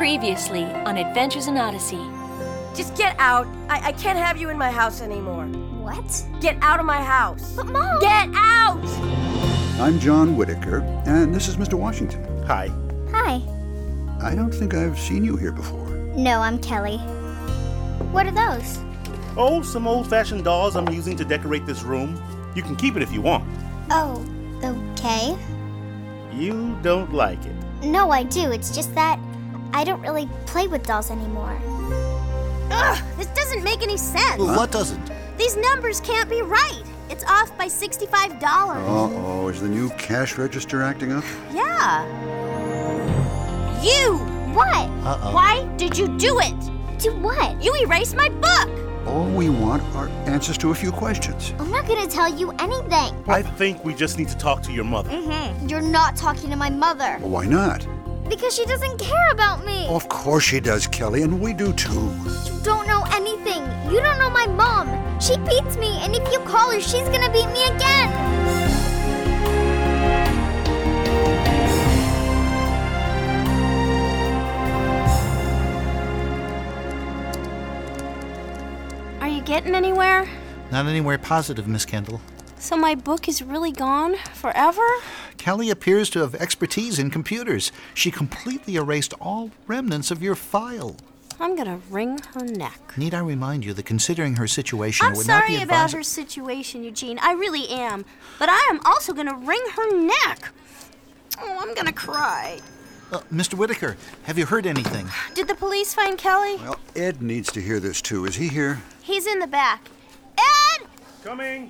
Previously on Adventures in Odyssey. Just get out. I can't have you in my house anymore. What? Get out of my house. But Mom... Get out! I'm John Whitaker, and this is Mr. Washington. Hi. Hi. I don't think I've seen you here before. No, I'm Kelly. What are those? Oh, some old-fashioned dolls I'm using to decorate this room. You can keep it if you want. Oh, okay. You don't like it. No, I do. It's just that I don't really play with dolls anymore. Ugh, this doesn't make any sense. Well, what doesn't? These numbers can't be right. It's off by $65. Uh-oh, is the new cash register acting up? Yeah. You! What? Uh-oh. Why did you do it? Do what? You erased my book! All we want are answers to a few questions. I'm not gonna tell you anything. I think we just need to talk to your mother. You're not talking to my mother. Well, why not? Because she doesn't care about me. Of course she does, Kelly, and we do too. You don't know anything. You don't know my mom. She beats me, and if you call her, she's gonna beat me again. Are you getting anywhere? Not anywhere positive, Miss Kendall. So my book is really gone? Forever? Kelly appears to have expertise in computers. She completely erased all remnants of your file. I'm gonna wring her neck. Need I remind you that considering her situation, I'm it would not be sorry about advisable. her situation, Eugene. I really am. But I am also gonna wring her neck. Oh, I'm gonna cry. Mr. Whitaker, have you heard anything? Did the police find Kelly? Well, Ed needs to hear this too. Is he here? He's in the back. Ed! Coming.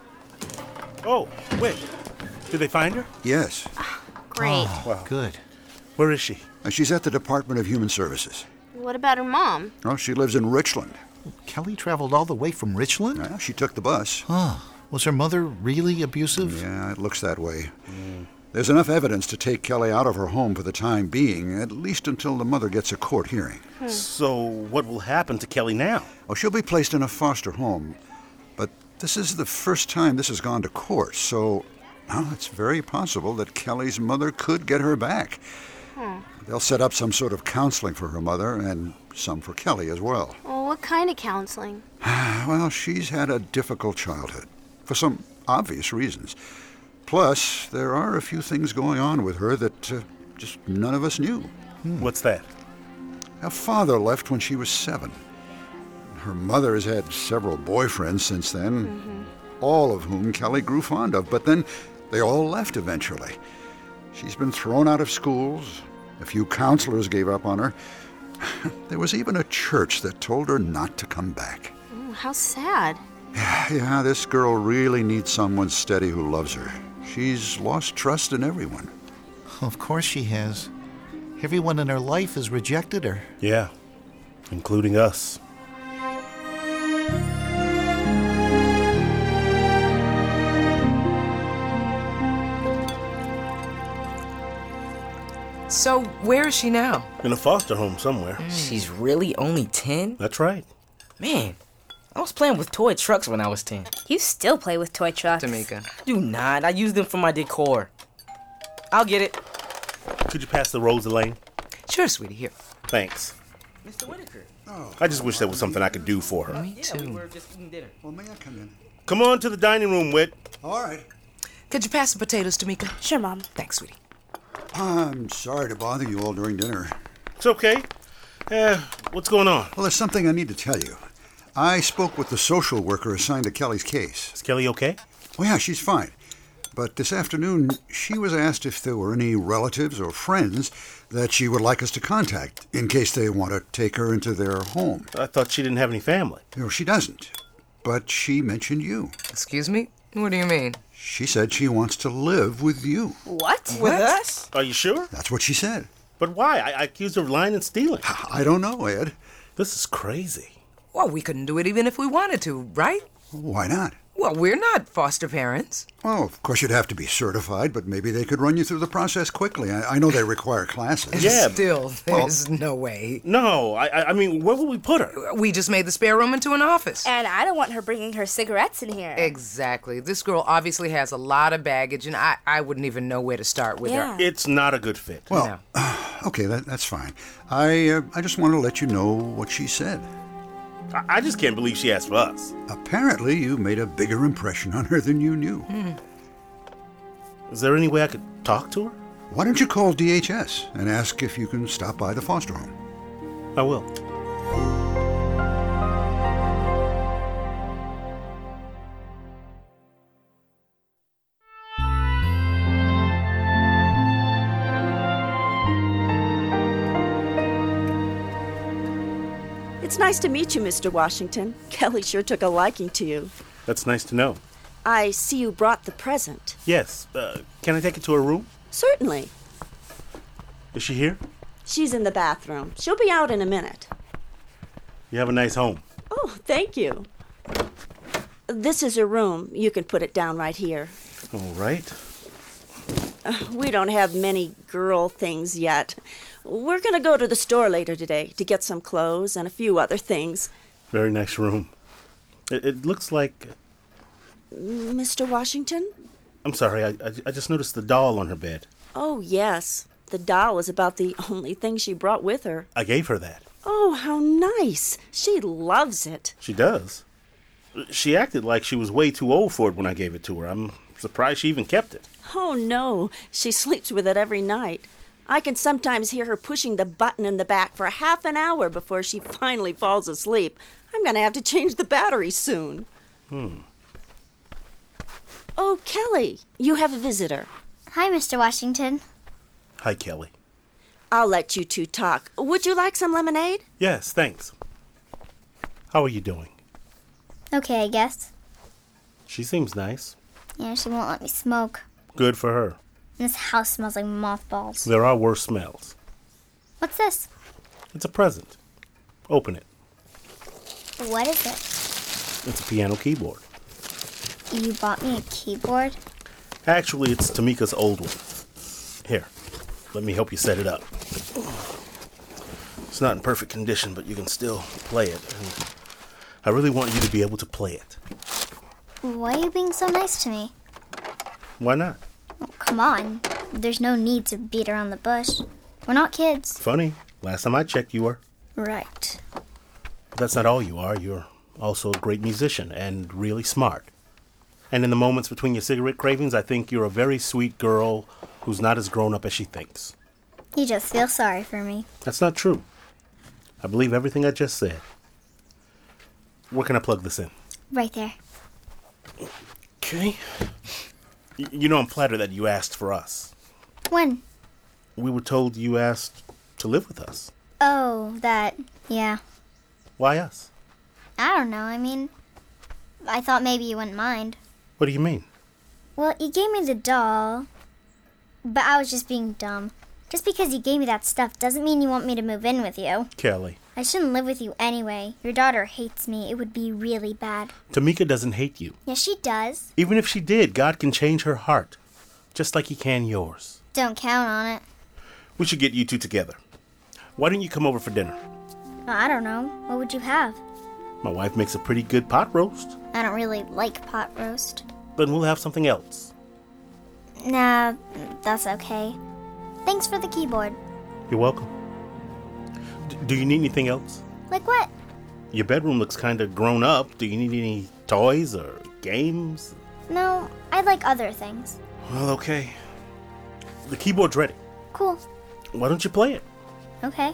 Oh, wait. Did they find her? Yes. Great. Oh, Wow. good. Where is she? She's at the Department of Human Services. What about her mom? Oh, she lives in Richland. Kelly traveled all the way from Richland? Well, she took the bus. Was her mother really abusive? Yeah, it looks that way. There's enough evidence to take Kelly out of her home for the time being, at least until the mother gets a court hearing. So what will happen to Kelly now? Oh, she'll be placed in a foster home, but this is the first time this has gone to court, so it's very possible that Kelly's mother could get her back. They'll set up some sort of counseling for her mother and some for Kelly as well. Well, what kind of counseling? Well, she's had a difficult childhood, for some obvious reasons. Plus, there are a few things going on with her that just none of us knew. What's that? Her father left when she was 7. Her mother has had several boyfriends since then, all of whom Kelly grew fond of, but then they all left eventually. She's been thrown out of schools. A few counselors gave up on her. There was even a church that told her not to come back. Oh, how sad. Yeah, this girl really needs someone steady who loves her. She's lost trust in everyone. Of course she has. Everyone in her life has rejected her. Yeah, including us. So, where is she now? In a foster home somewhere. She's really only 10? That's right. Man, I was playing with toy trucks when I was 10. You still play with toy trucks. Tamika. Do not. I use them for my decor. I'll get it. Could you pass the rose, Elaine? Sure, sweetie, here. Thanks. Mr. Whitaker. I just wish there was something I could do for her. Me Yeah, too. we were just eating dinner. Well, may I come in? Come on to the dining room, Whit. All right. Could you pass the potatoes, Tamika? Sure, Mom. Thanks, sweetie. I'm sorry to bother you all during dinner. It's okay. What's going on? Well, there's something I need to tell you. I spoke with the social worker assigned to Kelly's case. Is Kelly okay? Oh, yeah, she's fine. But this afternoon, she was asked if there were any relatives or friends that she would like us to contact in case they want to take her into their home. I thought she didn't have any family. No, she doesn't. But she mentioned you. Excuse me? What do you mean? She said she wants to live with you. What? With us? Are you sure? That's what she said. But why? I accused her of lying and stealing. I don't know, Ed. This is crazy. Well, we couldn't do it even if we wanted to, right? Why not? Well, we're not foster parents. Well, of course you'd have to be certified, but maybe they could run you through the process quickly. I know they require classes. Yeah. Still, there's no way. No, I mean, where will we put her? We just made the spare room into an office. And I don't want her bringing her cigarettes in here. Exactly. This girl obviously has a lot of baggage, and I wouldn't even know where to start with her. It's not a good fit. Well, Okay, that's fine. I just want to let you know what she said. I just can't believe she asked for us. Apparently, you made a bigger impression on her than you knew. Is there any way I could talk to her? Why don't you call DHS and ask if you can stop by the foster home? I will. It's nice to meet you, Mr. Washington. Kelly sure took a liking to you. That's nice to know. I see you brought the present. Yes. Can I take it to her room? Certainly. Is she here? She's in the bathroom. She'll be out in a minute. You have a nice home. Oh, thank you. This is her room. You can put it down right here. All right. We don't have many girl things yet. We're going to go to the store later today to get some clothes and a few other things. Very nice room. It looks like... Mr. Washington? I'm sorry, I just noticed the doll on her bed. Oh, yes. The doll is about the only thing she brought with her. I gave her that. Oh, how nice. She loves it. She does. She acted like she was way too old for it when I gave it to her. I'm surprised she even kept it. Oh, no. She sleeps with it every night. I can sometimes hear her pushing the button in the back for half an hour before she finally falls asleep. I'm going to have to change the battery soon. Oh, Kelly, you have a visitor. Hi, Mr. Washington. Hi, Kelly. I'll let you two talk. Would you like some lemonade? Yes, thanks. How are you doing? Okay, I guess. She seems nice. Yeah, she won't let me smoke. Good for her. And this house smells like mothballs. There are worse smells. What's this? It's a present. Open it. What is it? It's a piano keyboard. You bought me a keyboard? Actually, it's Tamika's old one. Here, let me help you set it up. It's not in perfect condition, but you can still play it. And I really want you to be able to play it. Why are you being so nice to me? Why not? Oh, come on. There's no need to beat around the bush. We're not kids. Funny. Last time I checked, you were. Right. But that's not all you are. You're also a great musician and really smart. And in the moments between your cigarette cravings, I think you're a very sweet girl who's not as grown up as she thinks. You just feel sorry for me. That's not true. I believe everything I just said. Where can I plug this in? Right there. Okay. You know I'm flattered that you asked for us. When? We were told you asked to live with us. Oh, that. Yeah. Why us? I don't know. I mean, I thought maybe you wouldn't mind. What do you mean? Well, you gave me the doll, but I was just being dumb. Just because you gave me that stuff doesn't mean you want me to move in with you. Kelly. I shouldn't live with you anyway. Your daughter hates me. It would be really bad. Tamika doesn't hate you. Yes, she does. Even if she did, God can change her heart. Just like he can yours. Don't count on it. We should get you two together. Why don't you come over for dinner? I don't know. What would you have? My wife makes a pretty good pot roast. I don't really like pot roast. Then we'll have something else. Nah, that's okay. Thanks for the keyboard. You're welcome. Do you need anything else? Like what? Your bedroom looks kind of grown up. Do you need any toys or games? No, I like other things. Well, okay. The keyboard's ready. Cool. Why don't you play it? Okay.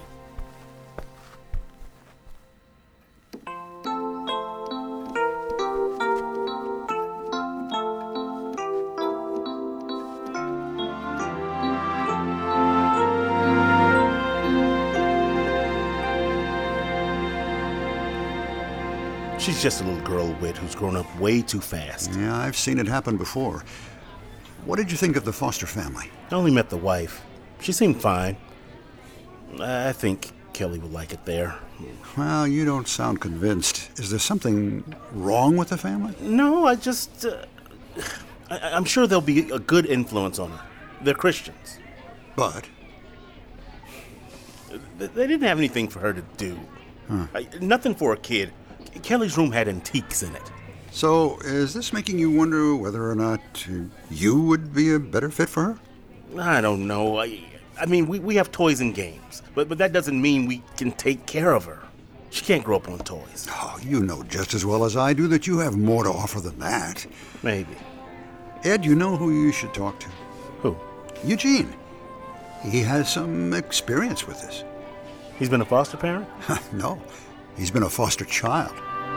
She's just a little girl wit who's grown up way too fast. Yeah, I've seen it happen before. What did you think of the Foster family? I only met the wife. She seemed fine. I think Kelly would like it there. Well, you don't sound convinced. Is there something wrong with the family? No, I just... I'm sure they'll be a good influence on her. They're Christians. But? They didn't have anything for her to do. Huh. Nothing for a kid. Kelly's room had antiques in it. So, is this making you wonder whether or not you would be a better fit for her? I don't know. I mean, we have toys and games, but that doesn't mean we can take care of her. She can't grow up on toys. Oh, you know just as well as I do that you have more to offer than that. Maybe. Ed, you know who you should talk to? Who? Eugene. He has some experience with this. He's been a foster parent? No, he's been a foster child.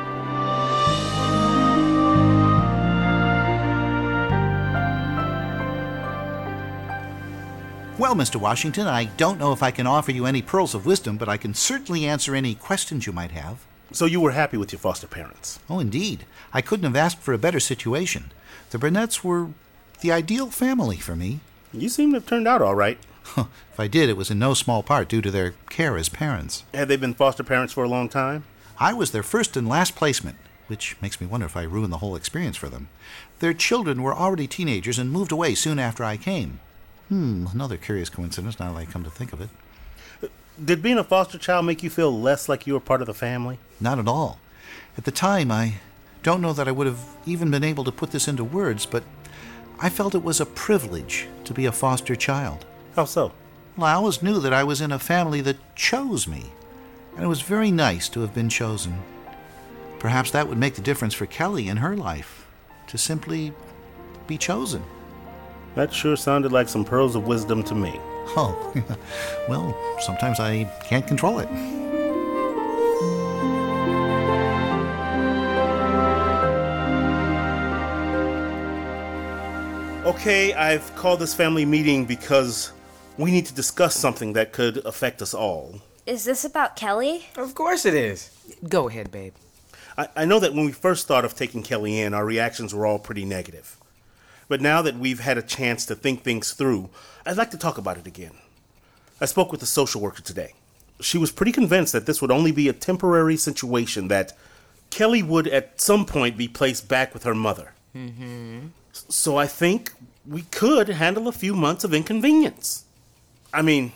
Well, Mr. Washington, I don't know if I can offer you any pearls of wisdom, but I can certainly answer any questions you might have. So you were happy with your foster parents? Oh, indeed. I couldn't have asked for a better situation. The Burnett's were the ideal family for me. You seem to have turned out all right. If I did, it was in no small part due to their care as parents. Had they been foster parents for a long time? I was their first and last placement, which makes me wonder if I ruined the whole experience for them. Their children were already teenagers and moved away soon after I came. Another curious coincidence now that I come to think of it. Did being a foster child make you feel less like you were part of the family? Not at all. At the time, I don't know that I would have even been able to put this into words, but I felt it was a privilege to be a foster child. How so? Well, I always knew that I was in a family that chose me, and it was very nice to have been chosen. Perhaps that would make the difference for Kelly in her life, to simply be chosen. That sure sounded like some pearls of wisdom to me. Oh, well, sometimes I can't control it. Okay, I've called this family meeting because we need to discuss something that could affect us all. Is this about Kelly? Of course it is. Go ahead, babe. I know that when we first thought of taking Kelly in, our reactions were all pretty negative. But now that we've had a chance to think things through, I'd like to talk about it again. I spoke with a social worker today. She was pretty convinced that this would only be a temporary situation, that Kelly would at some point be placed back with her mother. So I think we could handle a few months of inconvenience. I mean,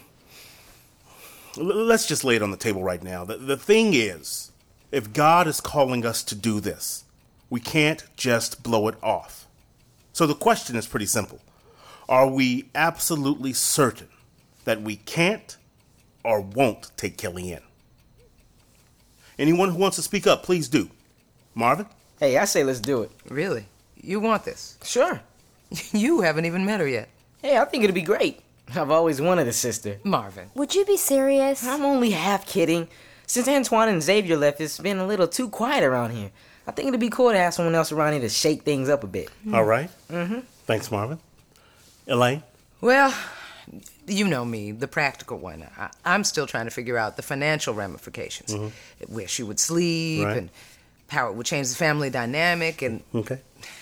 let's just lay it on the table right now. The thing is, if God is calling us to do this, we can't just blow it off. So the question is pretty simple. Are we absolutely certain that we can't or won't take Kelly in? Anyone who wants to speak up, please do. Marvin? Hey, I say let's do it. Really? You want this? Sure. You haven't even met her yet. Hey, I think it'd be great. I've always wanted a sister. Marvin. Would you be serious? I'm only half kidding. Since Antoine and Xavier left, it's been a little too quiet around here. I think it'd be cool to have someone else around here to shake things up a bit. All right. Thanks, Marvin. Elaine? Well, you know me, the practical one. I'm still trying to figure out the financial ramifications. Where she would sleep and how it would change the family dynamic. And Okay.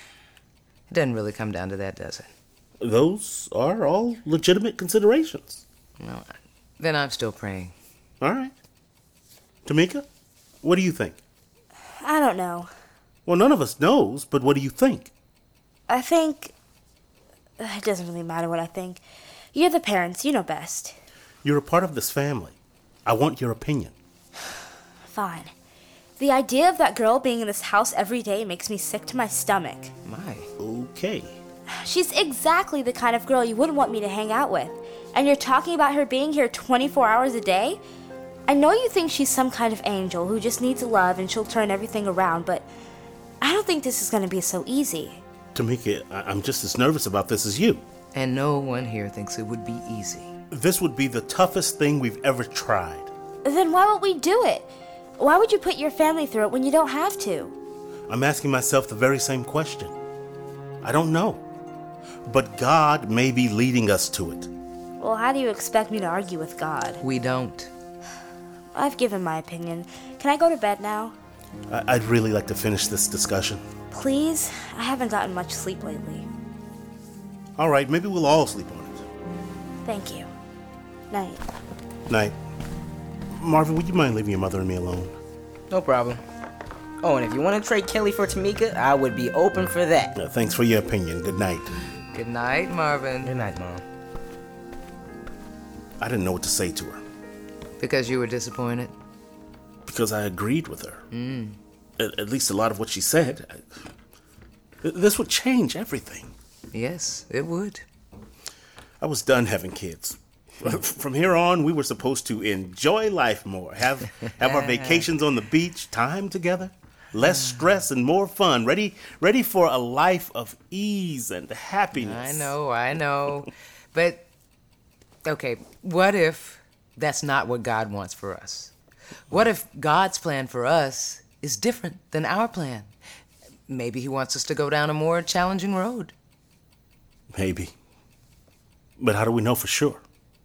it doesn't really come down to that, does it? Those are all legitimate considerations. No, then I'm still praying. All right. Tamika, what do you think? I don't know. Well, none of us knows, but what do you think? I think... It doesn't really matter what I think. You're the parents. You know best. You're a part of this family. I want your opinion. Fine. The idea of that girl being in this house every day makes me sick to my stomach. My. Okay. She's exactly the kind of girl you wouldn't want me to hang out with. And you're talking about her being here 24 hours a day? I know you think she's some kind of angel who just needs love and she'll turn everything around, but I don't think this is going to be so easy. Tamika, I'm just as nervous about this as you. And no one here thinks it would be easy. This would be the toughest thing we've ever tried. Then why won't we do it? Why would you put your family through it when you don't have to? I'm asking myself the very same question. I don't know. But God may be leading us to it. Well, how do you expect me to argue with God? We don't. I've given my opinion. Can I go to bed now? I'd really like to finish this discussion. Please? I haven't gotten much sleep lately. All right, maybe we'll all sleep on it. Thank you. Night. Night. Marvin, would you mind leaving your mother and me alone? No problem. Oh, and if you want to trade Kelly for Tamika, I would be open for that. Thanks for your opinion. Good night. Good night, Marvin. Good night, Mom. I didn't know what to say to her. Because you were disappointed? Because I agreed with her. At least a lot of what she said. This would change everything. Yes, it would. I was done having kids. From here on, we were supposed to enjoy life more, have our vacations on the beach, time together, less stress and more fun, ready for a life of ease and happiness. I know. But, okay, what if that's not what God wants for us? What if God's plan for us is different than our plan? Maybe he wants us to go down a more challenging road. Maybe. But how do we know for sure?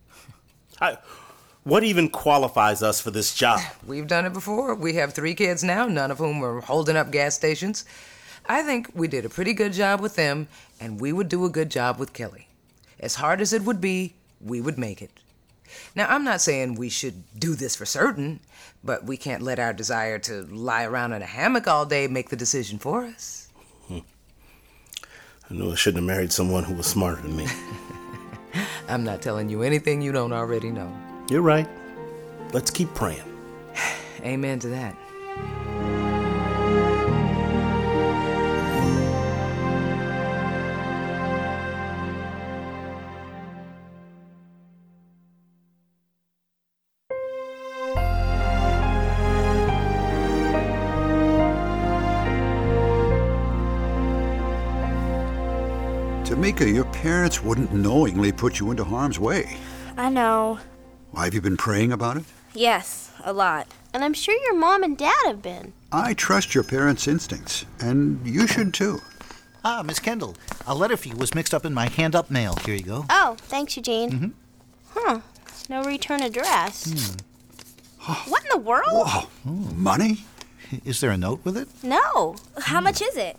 What even qualifies us for this job? We've done it before. We have 3 kids now, none of whom are holding up gas stations. I think we did a pretty good job with them, and we would do a good job with Kelly. As hard as it would be, we would make it. Now, I'm not saying we should do this for certain, but we can't let our desire to lie around in a hammock all day make the decision for us. I knew I shouldn't have married someone who was smarter than me. I'm not telling you anything you don't already know. You're right. Let's keep praying. Amen to that. Tamika, your parents wouldn't knowingly put you into harm's way. I know. Why, have you been praying about it? Yes, a lot. And I'm sure your mom and dad have been. I trust your parents' instincts, and you should too. Ah, Miss Kendall, a letter for you was mixed up in my hand-up mail. Here you go. Oh, thanks, Eugene. Mm-hmm. Huh. No return address. What in the world? Whoa. Money? Is there a note with it? No. How much is it?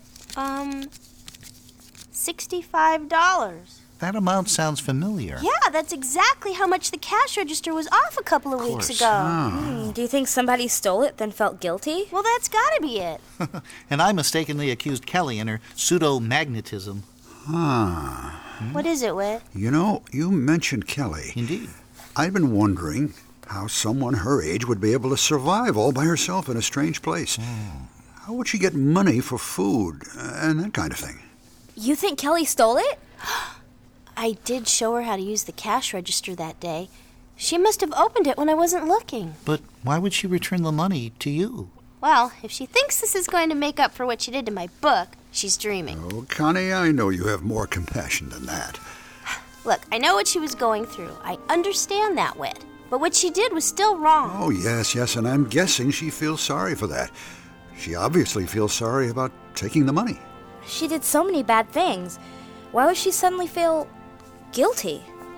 $65. That amount sounds familiar. Yeah, that's exactly how much the cash register was off a couple of weeks ago. Do you think somebody stole it, then felt guilty? Well, that's gotta be it. And I mistakenly accused Kelly in her pseudo-magnetism. What is it, Whit? You know, you mentioned Kelly. Indeed. I've been wondering how someone her age would be able to survive all by herself in a strange place. How would she get money for food and that kind of thing? You think Kelly stole it? I did show her how to use the cash register that day. She must have opened it when I wasn't looking. But why would she return the money to you? Well, if she thinks this is going to make up for what she did to my book, she's dreaming. Oh, Connie, I know you have more compassion than that. Look, I know what she was going through. I understand that, Whit. But what she did was still wrong. Oh, yes, and I'm guessing she feels sorry for that. She obviously feels sorry about taking the money. She did so many bad things. Why would she suddenly feel guilty?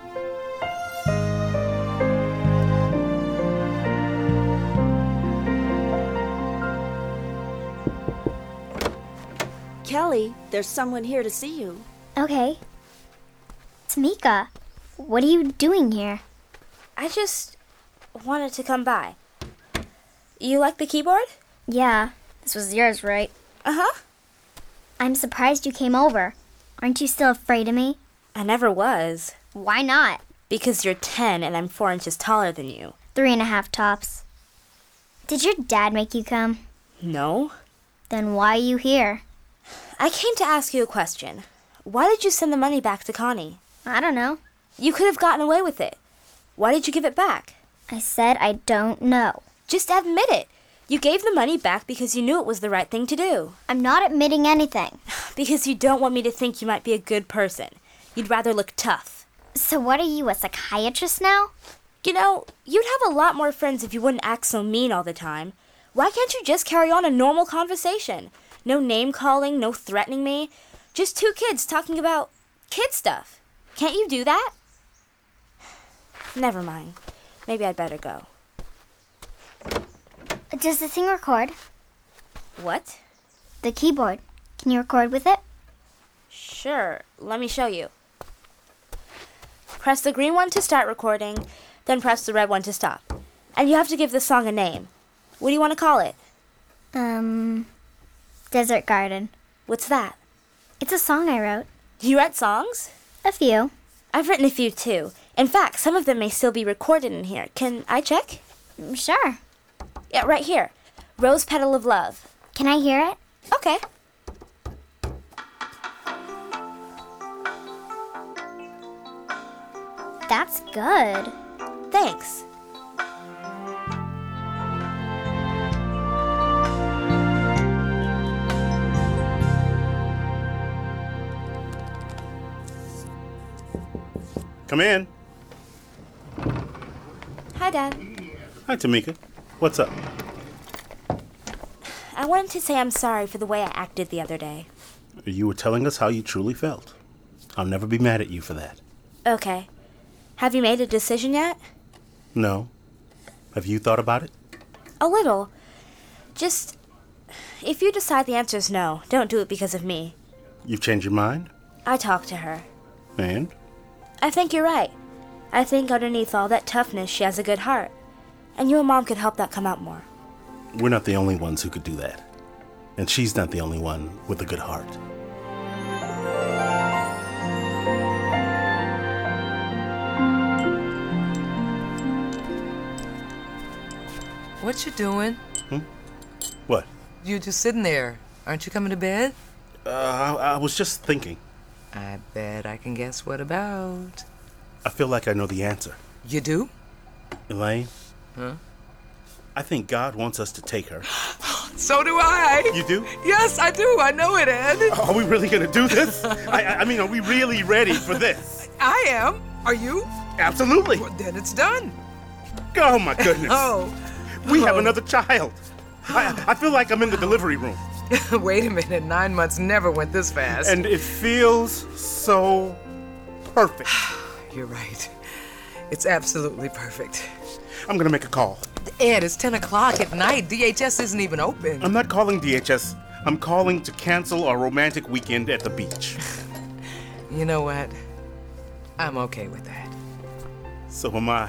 Kelly, there's someone here to see you. Okay. Tamika, what are you doing here? I just wanted to come by. You like the keyboard? Yeah, this was yours, right? Uh-huh. I'm surprised you came over. Aren't you still afraid of me? I never was. Why not? Because you're 10 and I'm 4 inches taller than you. 3.5 tops. Did your dad make you come? No. Then why are you here? I came to ask you a question. Why did you send the money back to Connie? I don't know. You could have gotten away with it. Why did you give it back? I said I don't know. Just admit it. You gave the money back because you knew it was the right thing to do. I'm not admitting anything. Because you don't want me to think you might be a good person. You'd rather look tough. So what are you, a psychiatrist now? You know, you'd have a lot more friends if you wouldn't act so mean all the time. Why can't you just carry on a normal conversation? No name-calling, no threatening me. Just 2 kids talking about kid stuff. Can't you do that? Never mind. Maybe I'd better go. Does the thing record? What? The keyboard. Can you record with it? Sure. Let me show you. Press the green one to start recording, then press the red one to stop. And you have to give the song a name. What do you want to call it? Desert Garden. What's that? It's a song I wrote. You write songs? A few. I've written a few too. In fact, some of them may still be recorded in here. Can I check? Sure. Yeah, right here. Rose Petal of Love. Can I hear it? Okay. That's good. Thanks. Come in. Hi, Dad. Hi, Tamika. What's up? I wanted to say I'm sorry for the way I acted the other day. You were telling us how you truly felt. I'll never be mad at you for that. Okay. Have you made a decision yet? No. Have you thought about it? A little. Just, if you decide the answer is no, don't do it because of me. You've changed your mind? I talked to her. And? I think you're right. I think underneath all that toughness, she has a good heart. And you and Mom could help that come out more. We're not the only ones who could do that. And she's not the only one with a good heart. What you doing? What? You just sitting there. Aren't you coming to bed? I was just thinking. I bet I can guess what about. I feel like I know the answer. You do? Elaine? Huh? I think God wants us to take her. So do I. You do? Yes, I do. I know it, Ed. Are we really going to do this? I mean, are we really ready for this? I am. Are you? Absolutely. Well, then it's done. Oh, my goodness. Oh. We have another child. I feel like I'm in the delivery room. Wait a minute. 9 months never went this fast. And it feels so perfect. You're right. It's absolutely perfect. I'm going to make a call. Ed, it's 10 o'clock at night. DHS isn't even open. I'm not calling DHS. I'm calling to cancel our romantic weekend at the beach. You know what? I'm okay with that. So am I.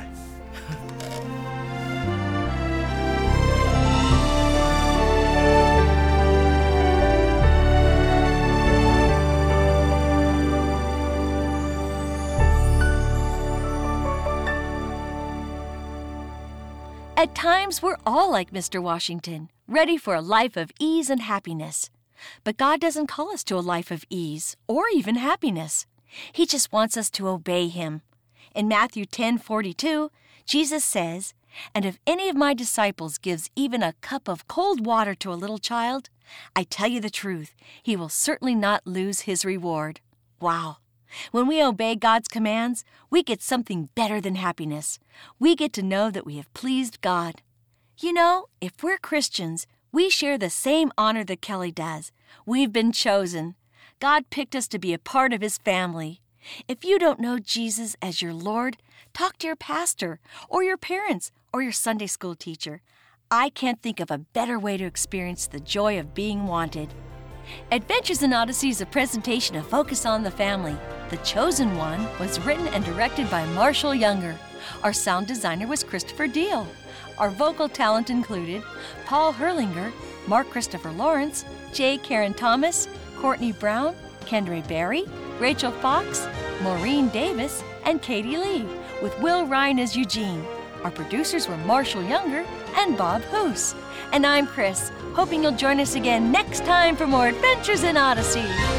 At times, we're all like Mr. Washington, ready for a life of ease and happiness. But God doesn't call us to a life of ease or even happiness. He just wants us to obey Him. In Matthew 10:42, Jesus says, "And if any of my disciples gives even a cup of cold water to a little child, I tell you the truth, he will certainly not lose his reward." Wow! When we obey God's commands, we get something better than happiness. We get to know that we have pleased God. You know, if we're Christians, we share the same honor that Kelly does. We've been chosen. God picked us to be a part of His family. If you don't know Jesus as your Lord, talk to your pastor or your parents or your Sunday school teacher. I can't think of a better way to experience the joy of being wanted. Adventures in Odyssey is a presentation of Focus on the Family. The Chosen One was written and directed by Marshall Younger. Our sound designer was Christopher Deal. Our vocal talent included Paul Herlinger, Mark Christopher Lawrence, J. Karen Thomas, Courtney Brown, Kendra Berry, Rachel Fox, Maureen Davis, and Katie Lee, with Will Ryan as Eugene. Our producers were Marshall Younger and Bob Hoos. And I'm Chris, hoping you'll join us again next time for more Adventures in Odyssey.